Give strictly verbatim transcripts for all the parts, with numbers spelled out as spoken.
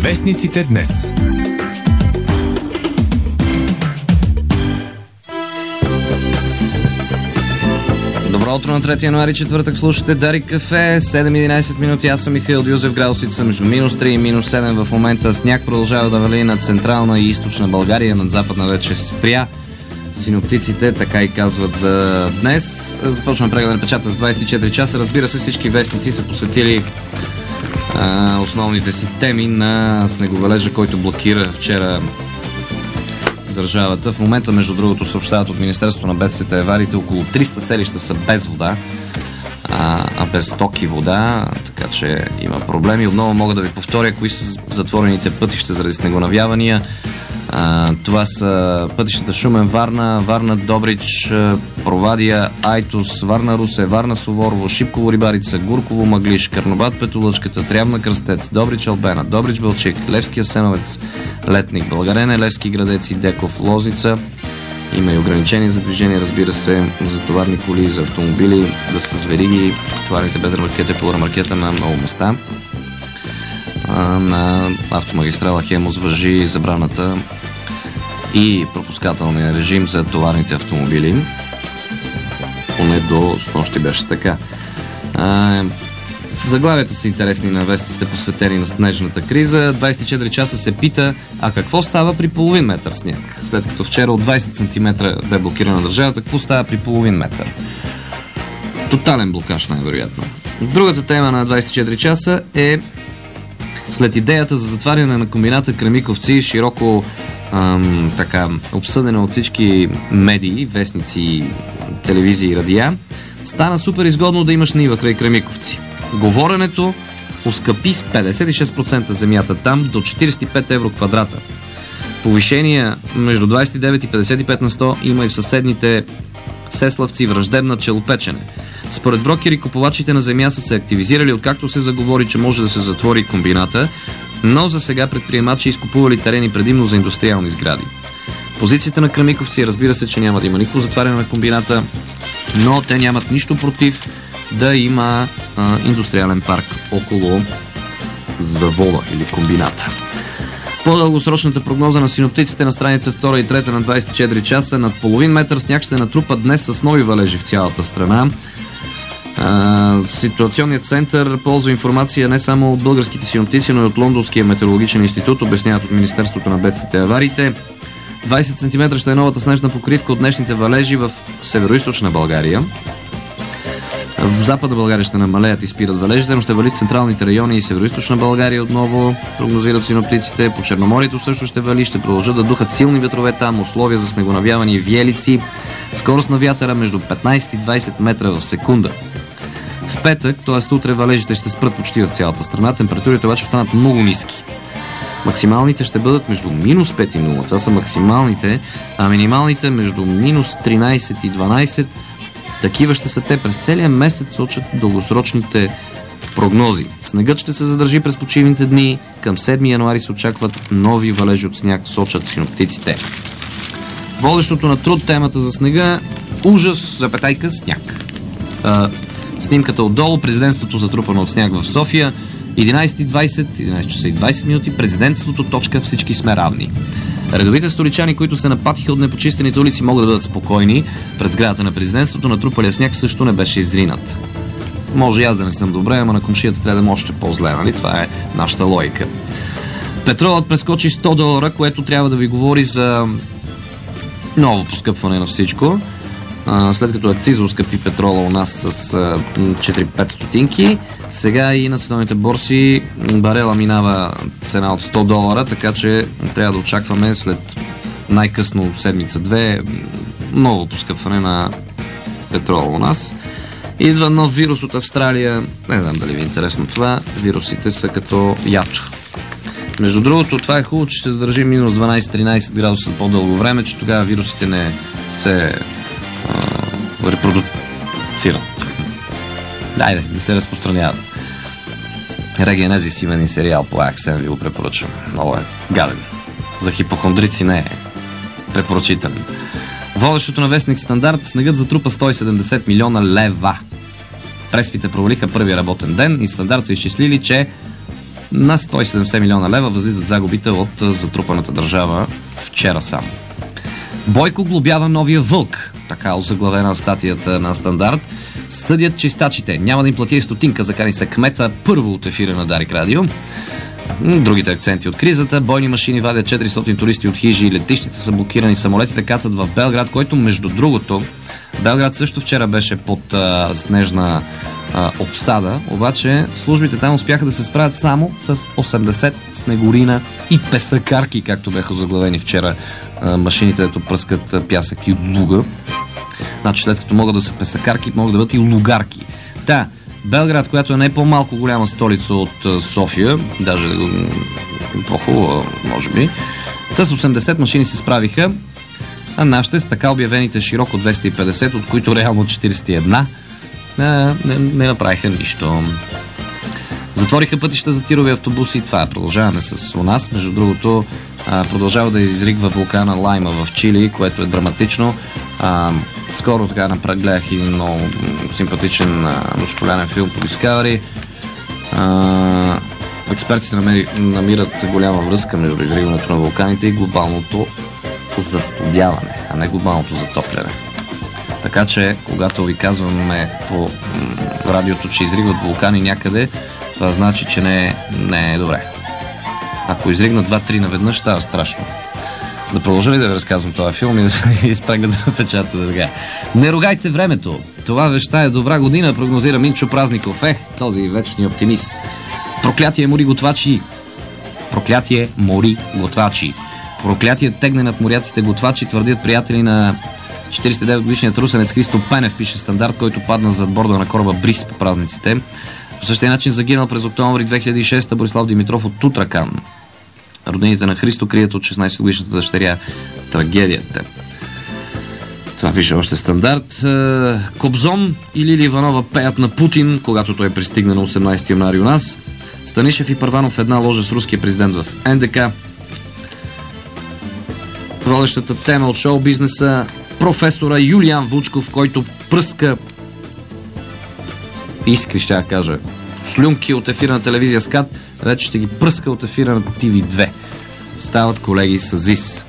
Вестниците днес. Добро утро на трети януари, четвъртък, слушате Дарик Кафе, седем и единайсет минути, аз съм Михаил Дюзев, градусите са между минус три и минус седем в момента, сняг продължава да вали над централна и източна България, над западна вече спря. Синоптиците така и казват за днес. Започваме преглед на печата с двайсет и четири часа, разбира се, всички вестници са посветили а, основните си теми на снеговалежа, който блокира вчера държавата. В момента, между другото, съобщават от Министерството на бедствията и авариите, около триста селища са без вода, а, а без ток и вода, така че има проблеми. Отново мога да ви повторя кои са затворените пътища заради снегонавявания. А, това са пътищата Шумен, Варна, Варна, Добрич, Провадия, Айтос, Варна, Русе, Варна, Суворово, Шипково, Рибарица, Гурково, Мъглиш, Карнобат, Петолъчката, Трявна, Кръстец, Добрич, Албена, Добрич, Белчик, Левски, Асеновец, Летник, Българене, Левски, Градец и Деков, Лозица. Има и ограничения за движение, разбира се, за товарни коли, за автомобили, да са с вериги, товарните без ремаркета и полуремаркета на много места. На автомагистрала Хемус важи забраната и пропускателния режим за товарните автомобили. Поне до снощи беше така. А, заглавията са интересни на вестите, посветени на снежната криза. двайсет и четири часа се пита, а какво става при половин метър сняг? След като вчера от двайсет сантиметра бе блокирана държавата, какво става при половин метър? Тотален блокаж, най-вероятно. Другата тема на двайсет и четири часа е след идеята за затваряне на комбината Кремиковци, широко ам, така обсъдена от всички медии, вестници, телевизии и радиа, стана супер изгодно да имаш нива край Кремиковци. Говоренето оскъпи с петдесет и шест процента земята там до четирийсет и пет евро квадрата. Повишения между двайсет и девет и петдесет и пет на сто има и в съседните Сеславци, Враждебна, Челопечене. Според брокери, купувачите на земя са се активизирали, откакто се заговори, че може да се затвори комбината, но за сега предприемачи изкупували терени предимно за индустриални сгради. Позицията на Кремиковци, разбира се, че няма да има никакво затваряне на комбината, но те нямат нищо против да има а, индустриален парк около завода или комбината. По-дългосрочната прогноза на синоптиците на страница втора и трета на двайсет и четири часа: над половин метър сняг ще натрупа днес с нови валежи в цялата страна. А, ситуационният център ползва информация не само от българските синоптици, но и от Лондонския метеорологичен институт, обясняват от Министерството на бедствията и авариите. двайсет сантиметра ще е новата снежна покривка от днешните валежи в североизточна България. В западна България ще намалеят и спират валежите, но ще вали в централните райони и североизточна България отново, прогнозират синоптиците. По Черноморието също ще вали, ще продължат да духат силни ветрове там, условия за снегонавяване и виелици, скорост на вятъра между петнайсет и двайсет метра в секунда. В петък, т.е. утре, валежите ще спрат почти в цялата страна, температурите обаче останат много ниски. Максималните ще бъдат между минус пет и нула, това са максималните, а минималните между минус тринайсет и дванайсет. Такива ще са те през целия месец, сочат дългосрочните прогнози. Снегът ще се задържи през почивните дни. Към седми януари се очакват нови валежи от сняг, сочат синоптиците. Водещото на труд темата за снега: ужас, запетайка, сняг. А, снимката отдолу: президентството затрупано от сняг в София. единайсет и двайсет, единайсет часа и двайсет минути, президентството, точка, всички сме равни. Редовите столичани, които се напатиха от непочистените улици, могат да бъдат спокойни. Пред сградата на президентството натрупалия сняг също не беше изринат. Може и аз да не съм добре, ама на комшията трябва да има още по-зле, нали? Това е нашата логика. Петролът прескочи сто долара, което трябва да ви говори за ново поскъпване на всичко. След като акциза оскъпи петрола у нас с четири-пет стотинки, сега и на световните борси барела минава цена от сто долара, така че трябва да очакваме след най-късно седмица-две ново поскъпване на петрола у нас. Идва нов вирус от Австралия. Не знам дали ви е интересно това. Вирусите са като ято. Между другото, това е хубаво, че ще задържи минус дванайсет-тринайсет градуса по-дълго време, че тогава вирусите не се а, репродуцират. Дайде, не се разпространяват. Регенезис има един сериал по А X N, ви го препоръчвам. Много е гаден. За хипохондрици не е препоръчителен. Водещото на вестник Стандарт: снегът затрупа сто и седемдесет милиона лева. Преспите провалиха първия работен ден и Стандарт са изчислили, че На сто и седемдесет милиона лева възлизат загубите от затрупаната държава вчера само. Бойко глобява новия вълк, така озаглавена статията на Стандарт. Съдят чистачите. Няма да им плати стотинка, закани се кмета първо от ефира на Дарик Радио. Другите акценти от кризата. Бойни машини вадят четиристотин туристи от хижи, летищите са блокирани, самолетите кацат в Белград, който между другото Белград също вчера беше под а, снежна а, обсада, обаче службите там успяха да се справят само с осемдесет снегорина и песакарки, както бяха заглавени вчера а, машините, дето пръскат пясък и луга. Значи след като могат да са песакарки, могат да бъдат и лугарки. Та, Белград, която е не по-малко голяма столица от София, даже по-хубава, може би, та с осемдесет машини се справиха, а нашите с така обявените широко двеста и петдесет, от които реално четиридесет и една, не, не, не направиха нищо. Затвориха пътища за тирови автобуси. Това продължаваме с у нас. Между другото, продължава да изригва вулкана Лайма в Чили, което е драматично. А, скоро така напред гледах един много симпатичен нощполянен филм по Discovery. А, експертите намери, намират голяма връзка между изригването на вулканите и глобалното застудяване, а не глобалното затопляне. Така че, когато ви казваме по м- радиото, че изригват вулкани някъде, това значи, че не е, не е добре. Ако изригнат два-три наведнъж, става страшно. Да продължа ли да ви разказвам този филм и да изпрага да печата така. Не ругайте времето. Това веща е добра година, прогнозира Минчо Празников. Ех, този вечния оптимист. Проклятие мори готвачи. Проклятие мори готвачи. Проклятие тегне над моряците готвачи, твърдят приятели на четиридесет и девет годишният русенец Христо Пенев, пише Стандарт, който падна зад борда на кораба Бриз по празниците. По същия начин загинал през октомври две хиляди и шеста Борислав Димитров от Тутракан. Роднините на Христо крият от шестнадесет годишната дъщеря трагедията. Това пише още Стандарт. Кобзон и Лили Иванова пеят на Путин, когато той пристигне на осемнадесети януари у нас. Станишев и Първанов една ложа с руския президент в Ен Де Ка. Водещата тема от шоу-бизнеса, професора Юлиан Вучков, който пръска искри, ще я кажа, слюнки от ефира на телевизия СКАТ, вече ще ги пръска от ефира на Ти Ви две. Стават колеги с ЗИС.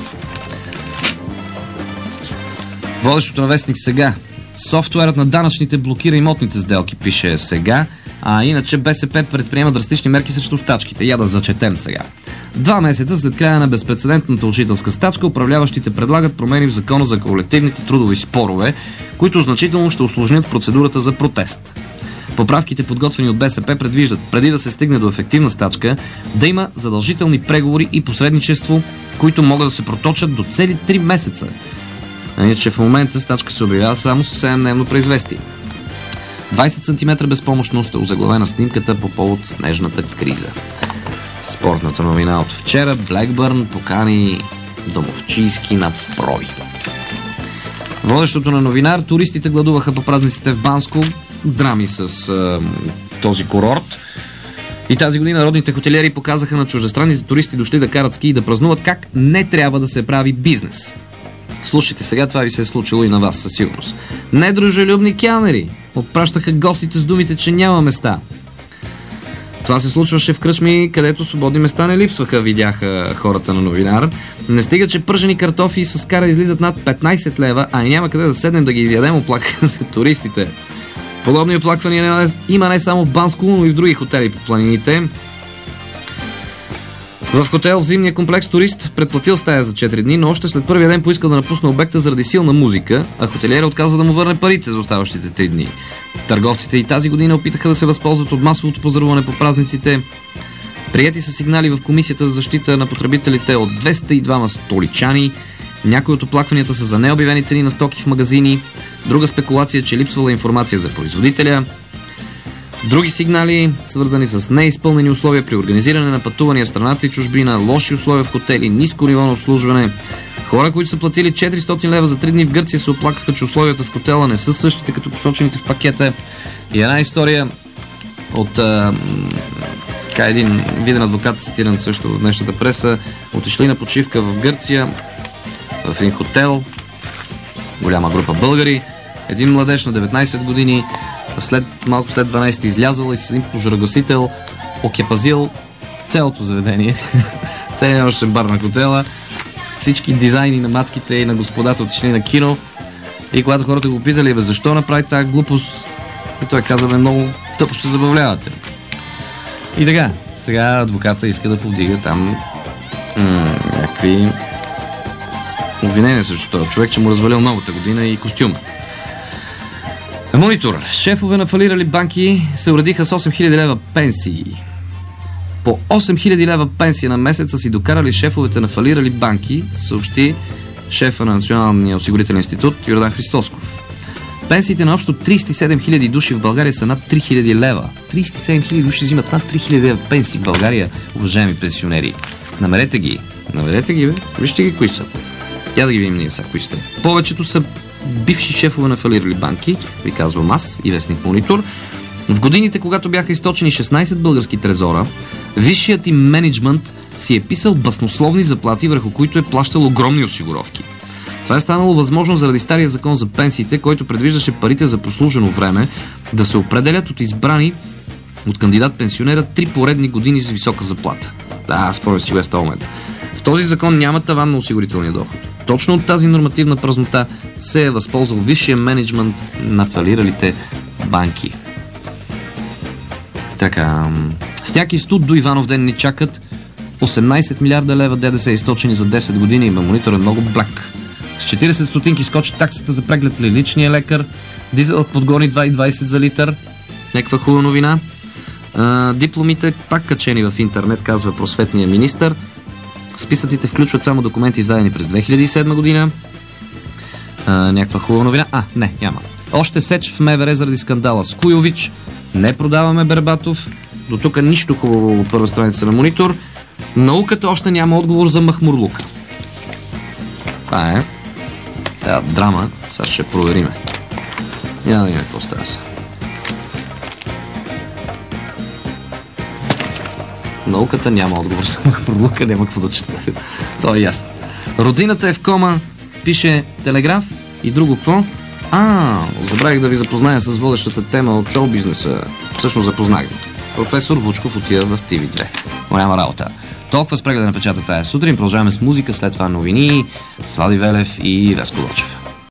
Водещото на вестник Сега. Софтуерът на данъчните блокира имотните сделки, пише Сега, а иначе Бе Се Пе предприема драстични мерки срещу стачките. Я да зачетем сега. Два месеца след края на безпрецедентната учителска стачка, управляващите предлагат промени в закона за колективните трудови спорове, които значително ще усложнят процедурата за протест. Поправките, подготвени от Бе Се Пе, предвиждат, преди да се стигне до ефективна стачка, да има задължителни преговори и посредничество, които могат да се проточат до цели три месеца. Иначе в момента стачка се обявява само с седемдневно преизвестие. двадесет сантиметра безпомощност е озаглавена снимката по повод снежната криза. Спортната новина от вчера. Блекбърн покани домовчийски на проби. Водещото на новинар. Туристите гладуваха по празниците в Банско. Драми с е, този курорт. И тази година народните хотелиери показаха на чуждестранните туристи, дошли да карат ски и да празнуват, как не трябва да се прави бизнес. Слушайте, сега това ви се е случило и на вас със сигурност. Недружелюбни кялнери отпращаха гостите с думите, че няма места. Това се случваше в кръчми, където свободни места не липсваха, видяха хората на новинар. Не стига, че пържени картофи с кара излизат над петнадесет лева, а и няма къде да седнем да ги изядем, оплакаха се туристите. Подобни оплаквания има не само в Банско, но и в други хотели по планините. В хотел в зимния комплекс турист предплатил стая за четири дни, но още след първия ден поискал да напусне обекта заради силна музика, а хотелиерът отказа да му върне парите за оставащите три дни. Търговците и тази година опитаха да се възползват от масовото поздравуване по празниците. Приети са сигнали в Комисията за защита на потребителите от двеста и двама столичани. Някои от оплакванията са за необявени цени на стоки в магазини. Друга спекулация, че липсвала информация за производителя. Други сигнали, свързани с неизпълнени условия при организиране на пътувания в страната и чужбина, лоши условия в хотели, ниско ниво на обслужване. Хора, които са платили четиристотин лева за три дни в Гърция, се оплакаха, че условията в хотела не са същите като посочените в пакета. И една история от а, така, един виден адвокат, цитиран също в днешната преса, отишли на почивка в Гърция, в един хотел, голяма група българи, един младеж на деветнадесет години, след, малко след дванадесет излязъл и с един пожарогасител окепазил цялото заведение, целият нощен бар на хотела, всички дизайни на мацките и на господата отишли на кино. И когато хората го питали, бе, защо направи тази глупост, и той каза, бе, много тъпо се забавлявате. И така, сега адвоката иска да повдига там м- някакви обвинения срещу този човек, че му развалил новата година и костюма. Монитор. Шефове на фалирали банки се уредиха с осем хиляди лева пенсии. По осем хиляди лева пенсия на месеца си докарали шефовете на фалирали банки, съобщи шефа на Националния осигурителен институт Йордан Христосков. Пенсиите на общо трийсет и седем хиляди души в България са над три хиляди лева. трийсет и седем хиляди души взимат над три хиляди лева пенсии в България, уважаеми пенсионери. Намерете ги. Намерете ги, бе. Вижте ги кои са. Я да ги видим ние сега, кои сте. Повечето са бивши шефове на фалирали банки, ви казвам аз и вестник Монитор. В годините, когато бяха източени шестнайсет български трезора, висшият им мениджмънт си е писал баснословни заплати, върху които е плащал огромни осигуровки. Това е станало възможно заради стария закон за пенсиите, който предвиждаше парите за прослужено време да се определят от избрани от кандидат-пенсионера три поредни години с висока заплата. Да, според си го е с този момент. В този закон няма таван на осигурителния доход. Точно от тази нормативна празнота се е възползвал висшия мениджмънт на фалиралите банки. Така, Стяг и Студ до Иванов ден ни чакат. осемнайсет милиарда лева ДДС източени за десет години. Има Монитор е много блак. С четирийсет стотинки скочи таксата за преглед при личния лекар. Дизелът подгони два и двайсет за литър. Някаква хубава новина. А, дипломите пак качени в интернет, казва просветния министър. Списъците включват само документи, издадени през две хиляди и седма година. А, някаква хубава новина. А, не, няма. Още сеч в МВР заради скандала с Куйович. Не продаваме Бербатов. До тук нищо хубаво от първа страница на Монитор. Науката още няма отговор за Махмурлука. Това е. Тя драма. Сега ще провериме. Няма да видим какво става са. Науката няма отговор за Махмурлука. Няма какво да чета. Това е ясно. Родината е в кома. Пише Телеграф. И друго какво? А, забравих да ви запозная с водещата тема от шоу-бизнеса. Всъщност запознах. Професор Вучков отива в Ти Ви две. Голяма работа. Толкова с прегледа на печата тая сутрин. Продължаваме с музика, след това новини с Влади Велев и Веско Лочев.